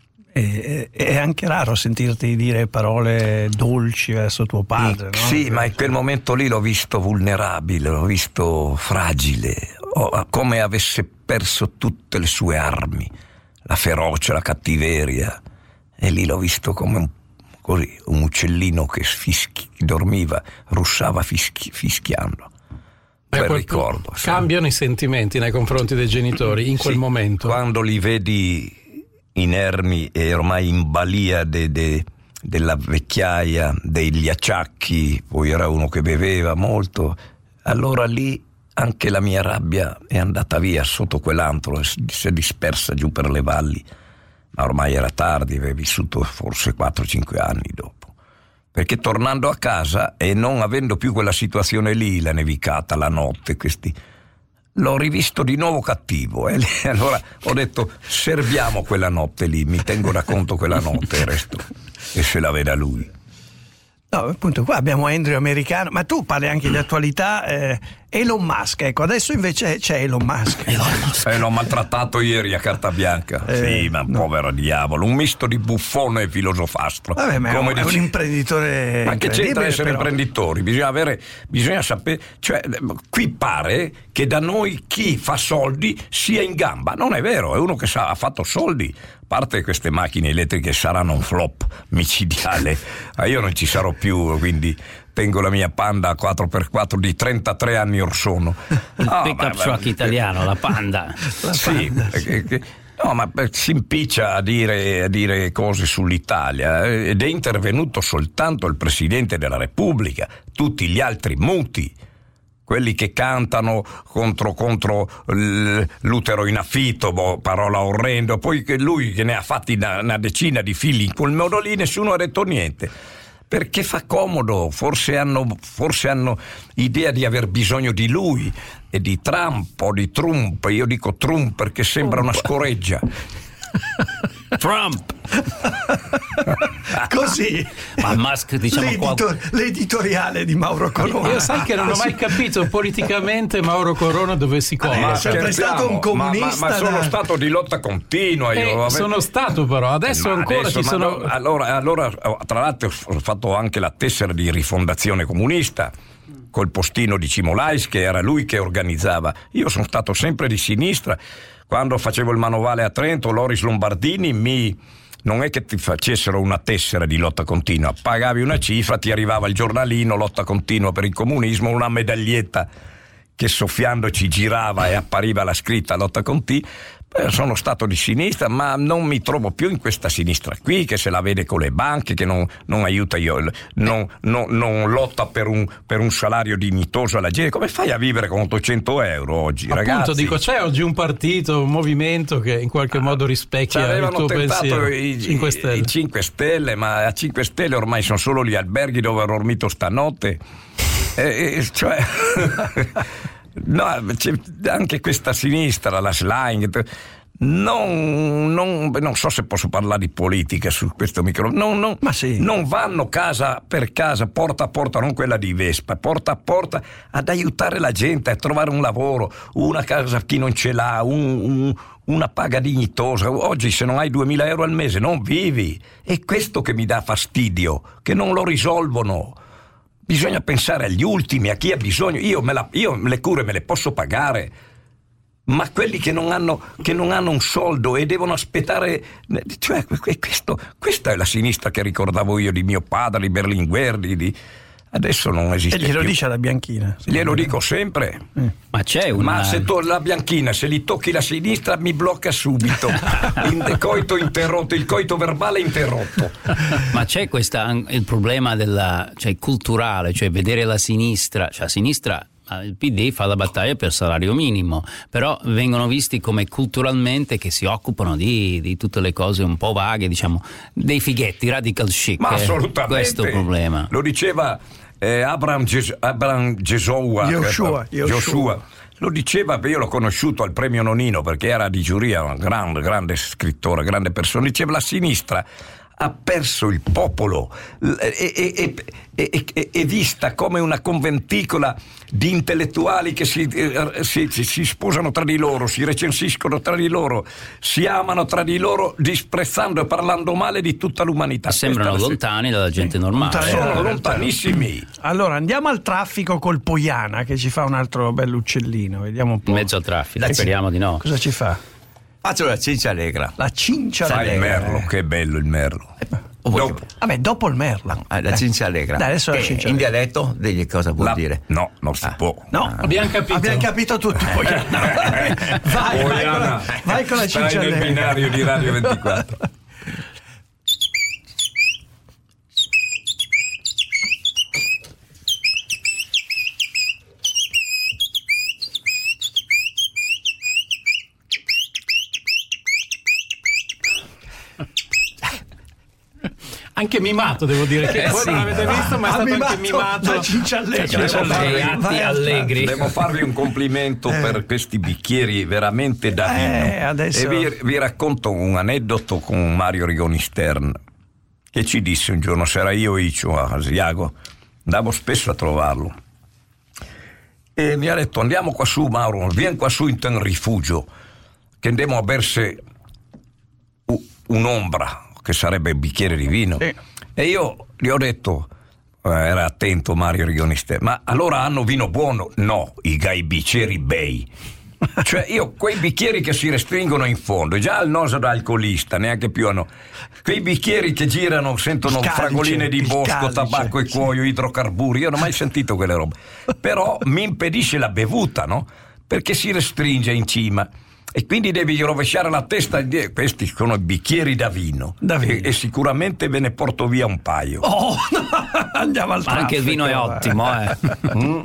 È, è anche raro sentirti dire parole dolci verso tuo padre, no? Sì, ma in quel momento lì l'ho visto vulnerabile, l'ho visto fragile, come avesse perso tutte le sue armi, la ferocia, la cattiveria, e lì l'ho visto come un, così, un uccellino che fischi, dormiva, russava fischi, fischiando. Quel ricordo. Cambiano i sentimenti nei confronti dei genitori in quel sì, momento. Quando li vedi inermi e ormai in balia de, de, della vecchiaia, degli acciacchi, poi era uno che beveva molto, allora lì anche la mia rabbia è andata via sotto quell'antro, si è dispersa giù per le valli, ma ormai era tardi, avevo vissuto forse quattro cinque anni dopo. Perché tornando a casa e non avendo più quella situazione lì, la nevicata, la notte, questi, l'ho rivisto di nuovo cattivo. E allora ho detto, serviamo quella notte lì, mi tengo da conto quella notte e resto, e se la veda lui. No, appunto, qua abbiamo Andrew americano, ma tu parli anche di attualità. eh, Elon Musk, ecco, adesso invece c'è Elon Musk. Elon Musk. Eh, l'ho maltrattato ieri a carta bianca. Eh, sì, ma no. povero diavolo, un misto di buffone e filosofastro. Vabbè, ma è un, è un imprenditore. Ma che c'entra essere però. imprenditori? Bisogna avere, bisogna sapere, cioè, qui pare che da noi chi fa soldi sia in gamba. Non è vero, è uno che sa, ha fatto soldi. A parte queste macchine elettriche saranno un flop micidiale, ma io non ci sarò più, quindi tengo la mia Panda a quattro per quattro di trentatré anni or sono. Il no, pick-up truck italiano, la Panda. La sì, che, che, no, ma si impiccia a dire, a dire cose sull'Italia, ed è intervenuto soltanto il Presidente della Repubblica, tutti gli altri muti. Quelli che cantano contro, contro l'utero in affitto, boh, parola orrendo, poi che lui che ne ha fatti una, una decina di figli in quel modo lì, nessuno ha detto niente. Perché fa comodo, forse hanno, forse hanno idea di aver bisogno di lui e di Trump o di Trump. Io dico Trump perché sembra una scoreggia. Trump. Così. Ma Musk, diciamo, L'editor- qual... l'editoriale di Mauro Corona. Io sai che non ho mai capito politicamente Mauro Corona dove si colloca. Ah, è sempre stato un comunista. Ma, ma, ma sono da... stato di lotta continua io. Eh, sono stato però, adesso ma ancora adesso, ci sono... No, allora, allora, tra l'altro ho fatto anche la tessera di rifondazione comunista col postino di Cimolais, che era lui che organizzava. Io sono stato sempre di sinistra. Quando facevo il manovale a Trento, Loris Lombardini mi... non è che ti facessero una tessera di lotta continua, pagavi una cifra, ti arrivava il giornalino, lotta continua per il comunismo, una medaglietta che soffiando ci girava e appariva la scritta lotta continua. Sono stato di sinistra, ma non mi trovo più in questa sinistra qui, che se la vede con le banche, che non, non aiuta io, non, non, non lotta per un, per un salario dignitoso alla gente. Come fai a vivere con ottocento euro oggi, Appunto, ragazzi? dico, c'è oggi un partito, un movimento che in qualche modo rispecchia il tuo pensiero. I, cinque Stelle. i cinque Stelle, ma a cinque Stelle ormai sono solo gli alberghi dove ho dormito stanotte. E, cioè... No, c'è anche questa sinistra, la Slang, non, non, non so se posso parlare di politica su questo microfono, non, non, Ma sì. non vanno casa per casa, porta a porta, non quella di Vespa, porta a porta ad aiutare la gente a trovare un lavoro, una casa a chi non ce l'ha, un, un, una paga dignitosa. Oggi se non hai duemila euro al mese non vivi, è questo che mi dà fastidio, che non lo risolvono. Bisogna pensare agli ultimi, a chi ha bisogno. Io, me la, io le cure me le posso pagare, ma quelli che non hanno, che non hanno un soldo e devono aspettare, cioè questo, questa è la sinistra che ricordavo io di mio padre, di Berlinguer, di, di adesso non esiste e glielo più. dice alla Bianchina? Glielo dico sempre. Mm. Ma c'è una... Ma se tu la Bianchina, se gli tocchi la sinistra mi blocca subito. Il coito interrotto, il coito verbale interrotto. Ma c'è questa, il problema della, cioè culturale, cioè vedere la sinistra, cioè la sinistra, il P D fa la battaglia per salario minimo, però vengono visti come culturalmente che si occupano di, di tutte le cose un po' vaghe, diciamo, dei fighetti, radical chic. Ma assolutamente. Questo è il problema. Lo diceva eh, Abraham, Ges- Abraham Gesoua, Joshua, Joshua. lo diceva, io l'ho conosciuto al premio Nonino perché era di giuria, un grande, grande scrittore, grande persona, diceva la sinistra ha perso il popolo, è, è vista come una conventicola di intellettuali che si, si, si sposano tra di loro, si recensiscono tra di loro, si amano tra di loro, disprezzando e parlando male di tutta l'umanità. Sembrano Questa lontani dalla gente normale. Sono lontanissimi. Allora andiamo al traffico col Poiana che ci fa un altro bell'uccellino, vediamo un po'. In mezzo al traffico, La speriamo di no. Cosa ci fa? Faccio la cincia allegra. La cincia Sai il allegra. merlo, che bello il merlo. Dopo, Vabbè, dopo il merlo. ah, la cincia allegra. Dai, adesso la Che cincia in allegra. dialetto degli cosa vuol La- dire? No, non si può. No, Abbiamo capito. abbiamo capito tutto. Poiana. Vai, vai, Poiana, con, vai con la stai cincia nel allegra. binario di Radio ventiquattro. Anche mimato, devo dire. Che Eh, voi sì. non l'avete visto, ma è Ha stato mimato anche mimato. la cincia allegra. Cioè, Devo cioè, farvi cioè, atti vai a- allegri. Devo farvi un complimento per questi bicchieri veramente da vino. Eh, adesso- E vi, vi racconto un aneddoto con Mario Rigoni Stern, che ci disse un giorno, se era io Icio a Asiago, andavo spesso a trovarlo. E mi ha detto, andiamo qua su Mauro, vieni qua su in ten rifugio, che andiamo a berse u- un'ombra, che sarebbe il bicchiere di vino. Sì. E io gli ho detto, eh, era attento Mario Rigoni Stern, ma allora hanno vino buono? No, i gai bicchieri bei. Cioè io quei bicchieri che si restringono in fondo, già il naso da alcolista, neanche più hanno quei bicchieri che girano, sentono Il calice, fragoline di il bosco, calice, tabacco e sì. cuoio, idrocarburi, io non ho mai sentito quelle robe, però mi impedisce la bevuta, no? Perché si restringe in cima e quindi devi rovesciare la testa e dire, questi sono i bicchieri da vino, Da vino. E, e sicuramente ve ne porto via un paio. Oh, andiamo al Ma anche il traffico, vino è eh. ottimo, eh. Mm.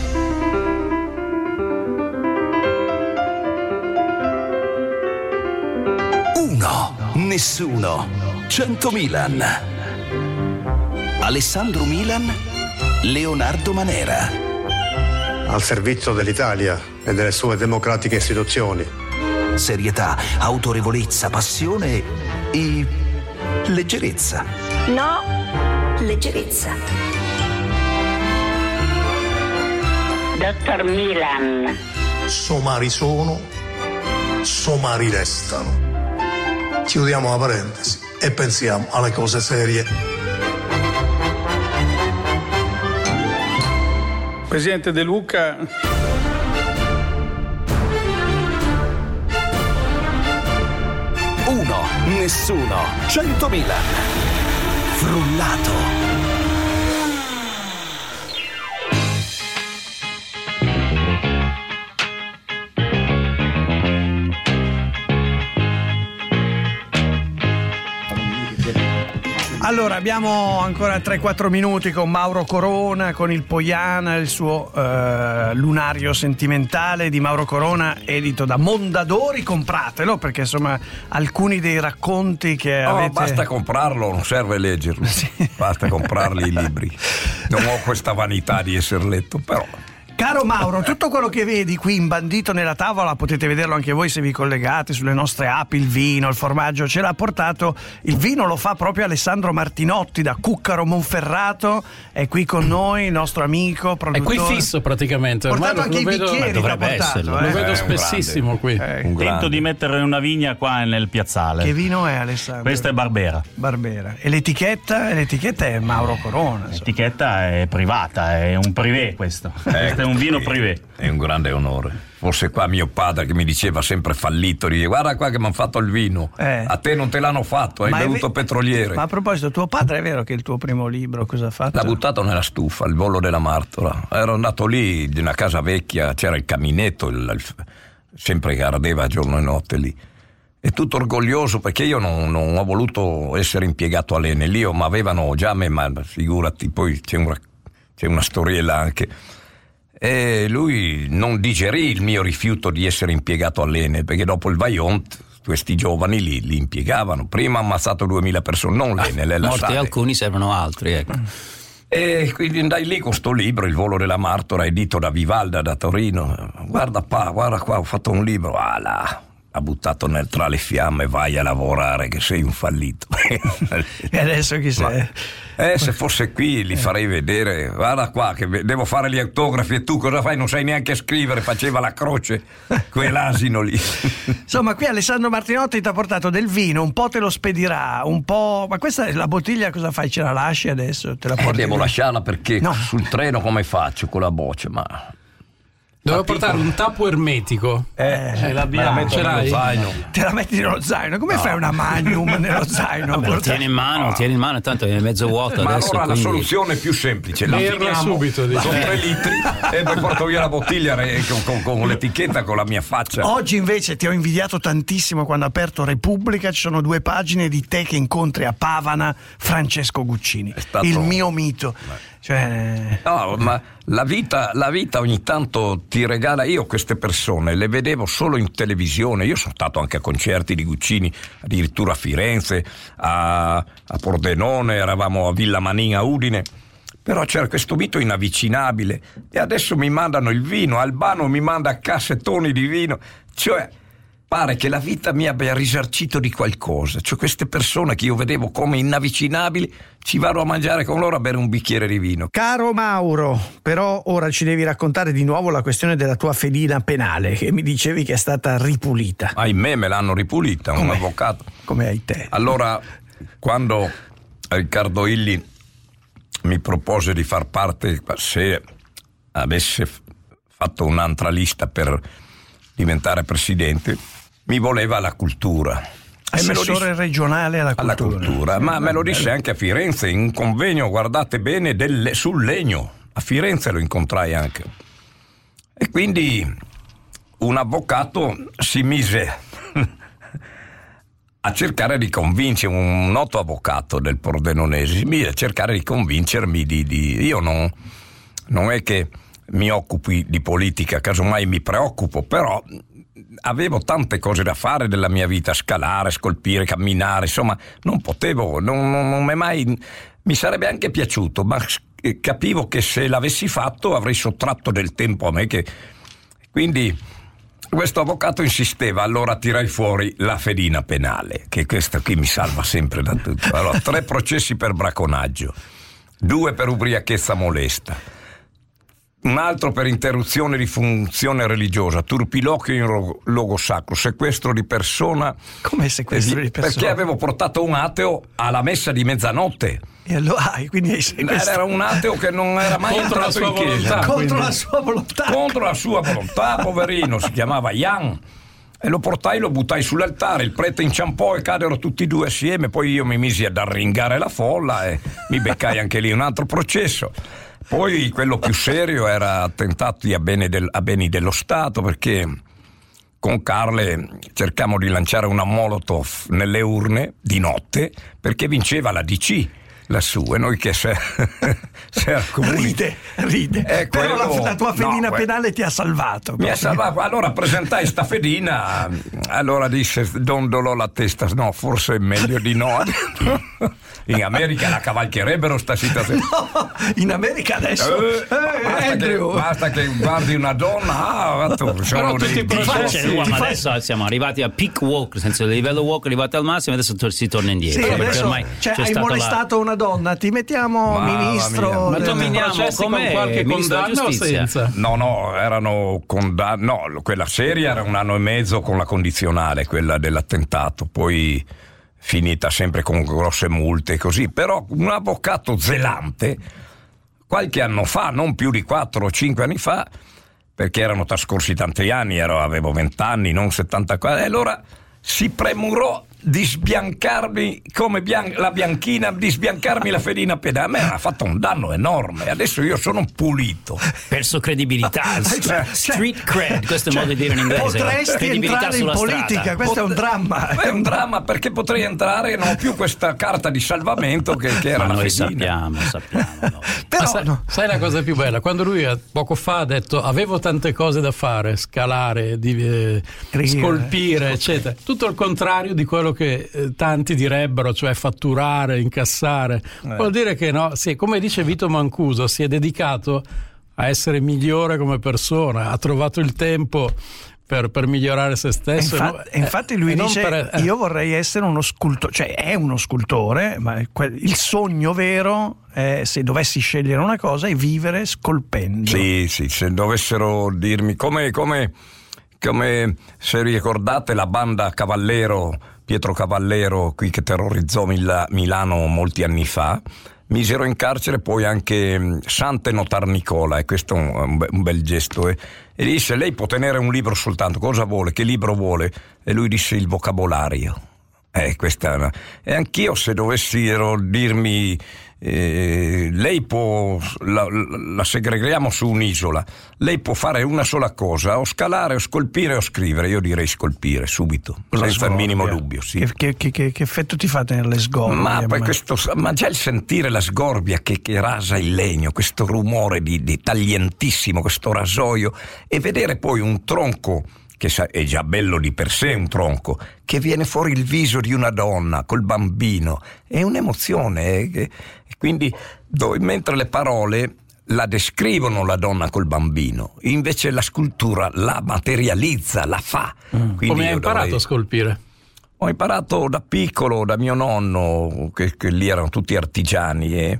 Uno, nessuno, cento Milan. Alessandro Milan, Leonardo Manera. Al servizio dell'Italia e delle sue democratiche istituzioni. Serietà, autorevolezza, passione e leggerezza. No, leggerezza. Dottor Milan. Somari sono, somari restano. Chiudiamo la parentesi e pensiamo alle cose serie. Presidente De Luca. Uno, nessuno, cento Milan. Frullato. Allora, abbiamo ancora tre quattro minuti con Mauro Corona, con il Poiana, il suo eh, lunario sentimentale di Mauro Corona, edito da Mondadori. Compratelo, perché insomma alcuni dei racconti che No, avete... basta comprarlo, non serve leggerlo. Basta comprarli i libri. Non ho questa vanità di essere letto, però. Caro Mauro, tutto quello che vedi qui imbandito nella tavola potete vederlo anche voi se vi collegate sulle nostre app, il vino, il formaggio ce l'ha portato, il vino lo fa proprio Alessandro Martinotti da Cuccaro Monferrato, è qui con noi, il nostro amico, È produttore. qui fisso praticamente. Ormai Portato lo, anche lo i vedo, bicchieri, dovrebbe t'ha portato, esserlo. eh. lo vedo Eh, un spessissimo qui. Un grande. Tento di mettere una vigna qua nel piazzale. Che vino è, Alessandro? Questo è Barbera. Barbera. E l'etichetta? L'etichetta è Mauro Corona. insomma. L'etichetta è privata, è un privé questo. Questo è un vino privé. È un grande onore. Forse qua mio padre che mi diceva sempre fallito, dice guarda qua che mi hanno fatto il vino, Eh. a te non te l'hanno fatto, hai Ma è bevuto ve- petroliere. Ma a proposito, tuo padre è vero che il tuo primo libro cosa ha fatto? L'ha buttato nella stufa, il volo della Martora. Ero andato lì in una casa vecchia, c'era il caminetto, il, il- sempre che ardeva giorno e notte lì. E tutto orgoglioso perché io non, non ho voluto essere impiegato all'Enel, lì mi avevano già me, ma figurati, poi c'è una, c'è una storiella anche. E lui non digerì il mio rifiuto di essere impiegato all'Enel, perché dopo il Vaillant questi giovani li, li impiegavano. Prima ha ammazzato duemila persone, non l'Enel, è la Morti SAE. alcuni, servono altri, ecco. E quindi andai lì con sto libro, Il volo della Martora, edito da Vivalda da Torino. Guarda qua, guarda qua, ho fatto un libro, ah là, ha buttato nel tra le fiamme, vai a lavorare che sei un fallito. E adesso chi sei? Ma, eh, se fosse qui li farei vedere, guarda qua che devo fare gli autografi e tu cosa fai? Non sai neanche scrivere, faceva la croce quell'asino lì. Insomma, qui Alessandro Martinotti ti ha portato del vino, un po' te lo spedirà, un po'... Ma questa è la bottiglia, cosa fai? Ce la lasci adesso? Te la porti? Eh, devo lasciarla perché no. Sul treno come faccio con la boccia, ma... Devo portare un tappo ermetico. Eh, ce l'abbiamo. Ce l'hai? Zaino. Te la metti nello zaino? Come no. fai una Magnum nello zaino? Vabbè, tieni in mano, oh. tieni in mano, tanto è mezzo vuoto. Ma adesso, allora quindi... la soluzione è più semplice. La finiamo subito, con tre litri e poi porto via la bottiglia con, con, con l'etichetta con la mia faccia. Oggi invece ti ho invidiato tantissimo quando ha aperto Repubblica. Ci sono due pagine di te che incontri a Pavana Francesco Guccini, stato... il mio mito. Beh. Cioè... No, ma la vita, la vita ogni tanto ti regala. Io queste persone le vedevo solo in televisione. Io sono stato anche a concerti di Guccini, addirittura a Firenze, a, a Pordenone, eravamo a Villa Manin a Udine. Però c'era questo mito inavvicinabile e adesso mi mandano il vino. Albano mi manda cassettoni di vino. Cioè pare che la vita mi abbia risarcito di qualcosa. Cioè queste persone che io vedevo come inavvicinabili, ci vado a mangiare con loro a bere un bicchiere di vino. Caro Mauro, però ora ci devi raccontare di nuovo la questione della tua fedina penale, che mi dicevi che è stata ripulita. Ahimè, me l'hanno ripulita, Com'è? un avvocato. Come hai te? Allora, quando Riccardo Illy mi propose di far parte, se avesse fatto un'altra lista per diventare presidente, mi voleva la cultura. Assessore disse, regionale alla cultura. Alla cultura, ma me lo disse anche a Firenze, in un convegno, guardate bene, del, sul legno. A Firenze lo incontrai anche. E quindi un avvocato si mise a cercare di convincere, un noto avvocato del Pordenonese, si mise a cercare di convincermi di... di io non, non è che mi occupi di politica, casomai mi preoccupo, però... avevo tante cose da fare della mia vita, scalare, scolpire, camminare, insomma non potevo, non, non, non mi mai, mi sarebbe anche piaciuto, ma capivo che se l'avessi fatto avrei sottratto del tempo a me, che quindi questo avvocato insisteva, allora tirai fuori la fedina penale, che questa qui mi salva sempre da tutto. Allora, tre processi per bracconaggio, due per ubriachezza molesta, un altro per interruzione di funzione religiosa, turpiloquio in luogo sacro, sequestro di persona. Come sequestro di persona? Perché avevo portato un ateo alla messa di mezzanotte. E allora, quindi hai sequestrato... Era un ateo che non era mai contro entrato in chiesa. Volontà, contro quindi, la sua volontà. Contro la sua volontà, poverino, si chiamava Jan. E lo portai, lo buttai sull'altare, il prete inciampò e cadero tutti e due assieme, poi io mi misi ad arringare la folla e mi beccai anche lì un altro processo. Poi quello più serio era attentati a beni, del, a beni dello Stato, perché con Carle cercammo di lanciare una molotov nelle urne di notte perché vinceva la D C lassù, e noi che se, se alcuni... ride, ride. Eh, però quello, la, la tua fedina no, penale ti ha salvato. Mi ha salvato, allora presentai sta fedina, allora disse dondolò la testa, no, forse è meglio di no. In America la cavalcherebbero sta situazione. No, in America adesso eh, eh, basta, che, basta che guardi una donna, ah, tu, sono dei processi, ma adesso siamo arrivati a peak walk, nel senso il livello walk è arrivato al massimo, adesso si torna indietro. Sì, perché adesso, ormai cioè, c'è hai molestato la... una donna, ti mettiamo ma, ministro. Ma dominiamo come qualche condanna o senza? No, no, erano condanne. No, quella seria era un anno e mezzo con la condizionale, quella dell'attentato, poi finita sempre con grosse multe così. Però un avvocato zelante qualche anno fa, non più di quattro o cinque anni fa, perché erano trascorsi tanti anni, ero, avevo vent'anni, non settantaquattro, e allora si premurò di sbiancarmi come bian- la bianchina, di sbiancarmi la fedina penale. A me ha fatto un danno enorme, adesso io sono pulito, perso credibilità, cioè, street cred, questo è cioè, il modo di dire in inglese, potresti entrare in politica strada. Questo Pot- è un dramma è un dramma, perché potrei entrare e non ho più questa carta di salvamento che, che era ma la noi fedina. sappiamo sappiamo no. Però, sai, no. sai la cosa più bella? Quando lui poco fa ha detto avevo tante cose da fare, scalare, di, eh, scolpire eccetera, tutto il contrario di quello quello che eh, tanti direbbero, cioè fatturare, incassare. Eh. Vuol dire che, no, sì, come dice Vito Mancuso, si è dedicato a essere migliore come persona, ha trovato il tempo per, per migliorare se stesso. E infatti, e infatti lui dice per, eh. io vorrei essere uno scultore, cioè è uno scultore, ma il sogno vero è, se dovessi scegliere una cosa, è vivere scolpendo. Sì, sì, se dovessero dirmi come, come, come se ricordate la banda Cavallero, Pietro Cavallero, qui che terrorizzò Mil- Milano molti anni fa, misero in carcere poi anche Sante Notar Nicola, e questo è un, un bel gesto, eh. E disse: lei può tenere un libro soltanto, cosa vuole, che libro vuole? E lui disse: il vocabolario. Eh, questa è una... E anch'io, se dovessero dirmi eh, lei può, la, la segreghiamo su un'isola, lei può fare una sola cosa, o scalare, o scolpire, o scrivere, io direi scolpire subito, la senza il minimo dubbio. Sì. Che, che, che, che effetto ti fa tenere le sgorbie? Ma, poi questo, ma già il sentire la sgorbia che, che rasa il legno, questo rumore di, di taglientissimo, questo rasoio, e vedere poi un tronco che è già bello di per sé, un tronco, che viene fuori il viso di una donna col bambino, è un'emozione. E quindi, mentre le parole la descrivono la donna col bambino, invece la scultura la materializza, la fa. Mm. Come hai imparato dovrei... a scolpire? Ho imparato da piccolo, da mio nonno, che, che lì erano tutti artigiani, e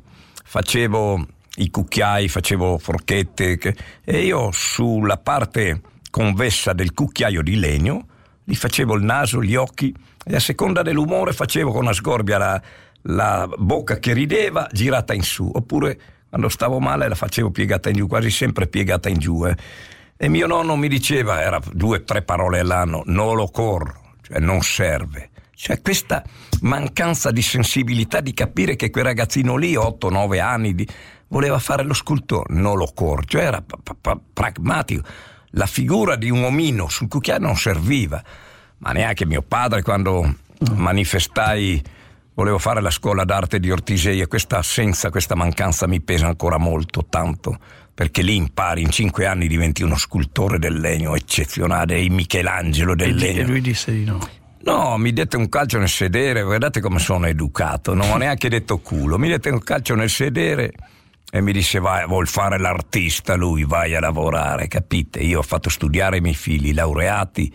facevo i cucchiai, facevo forchette, che, e io sulla parte convessa del cucchiaio di legno gli facevo il naso, gli occhi, e a seconda dell'umore facevo con una sgorbia la, la bocca che rideva girata in su, oppure quando stavo male la facevo piegata in giù, quasi sempre piegata in giù, eh. E mio nonno mi diceva, era due o tre parole all'anno: non lo corro, cioè non serve. Cioè questa mancanza di sensibilità, di capire che quel ragazzino lì, otto nove anni, di, voleva fare lo scultore, non lo corro, cioè era pa- pa- pragmatico. La figura di un omino sul cucchiaio non serviva, ma neanche mio padre, quando manifestai, volevo fare la scuola d'arte di Ortisei, e questa assenza, questa mancanza mi pesa ancora molto, tanto, perché lì impari, in cinque anni diventi uno scultore del legno eccezionale, il Michelangelo del e legno. E lui disse di no. No, mi dette un calcio nel sedere, guardate come sono educato, non ho neanche detto culo, mi dette un calcio nel sedere e mi disse: vai, vuol fare l'artista lui, vai a lavorare, capite? Io ho fatto studiare i miei figli laureati,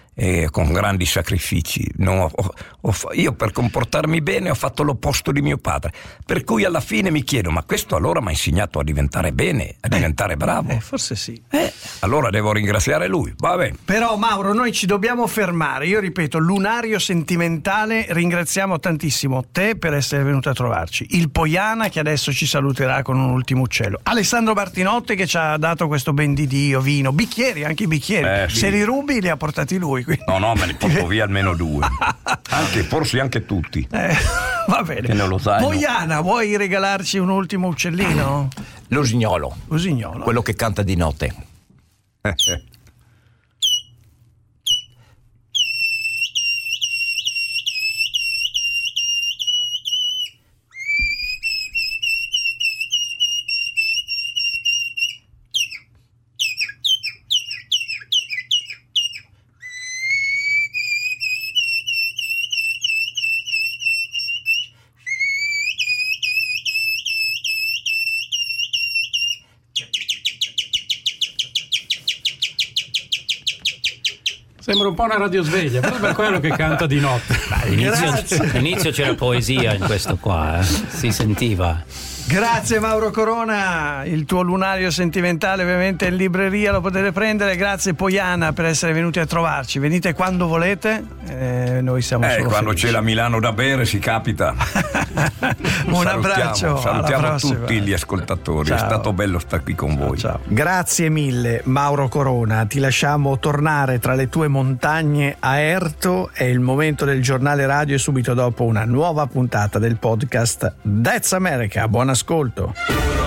e con grandi sacrifici. Non ho, ho, ho, io per comportarmi bene ho fatto l'opposto di mio padre, per cui alla fine mi chiedo: ma questo allora mi ha insegnato a diventare bene, a diventare bravo? Eh, forse sì. Eh, allora devo ringraziare lui, vabbè. Però Mauro, noi ci dobbiamo fermare. Io ripeto, lunario sentimentale, ringraziamo tantissimo te per essere venuto a trovarci, il Poiana che adesso ci saluterà con un ultimo uccello, Alessandro Bartinotti che ci ha dato questo ben di Dio, vino, bicchieri, anche i bicchieri, eh, sì. Se li rubi li ha portati lui. Quindi. No, no, me ne porto via almeno due. Anche, forse anche tutti. Eh, va bene. Che non lo sai. Poiana, vuoi regalarci un ultimo uccellino? L'usignolo. L'usignolo. Quello che canta di notte. Eh, eh. Sembra un po' una radiosveglia, però per quello che canta di notte. All'inizio, all'inizio c'era poesia in questo qua, eh? Si sentiva. Grazie Mauro Corona, il tuo lunario sentimentale ovviamente in libreria lo potete prendere. Grazie Poiana per essere venuti a trovarci, venite quando volete, eh, noi siamo eh, solo quando felici. c'è la Milano da bere si capita. Un abbraccio, salutiamo tutti gli ascoltatori. Ciao. È stato bello stare qui con voi. Ciao. Grazie mille Mauro Corona, ti lasciamo tornare tra le tue montagne a Erto, è il momento del giornale radio e subito dopo una nuova puntata del podcast That's America. Buon ascolto.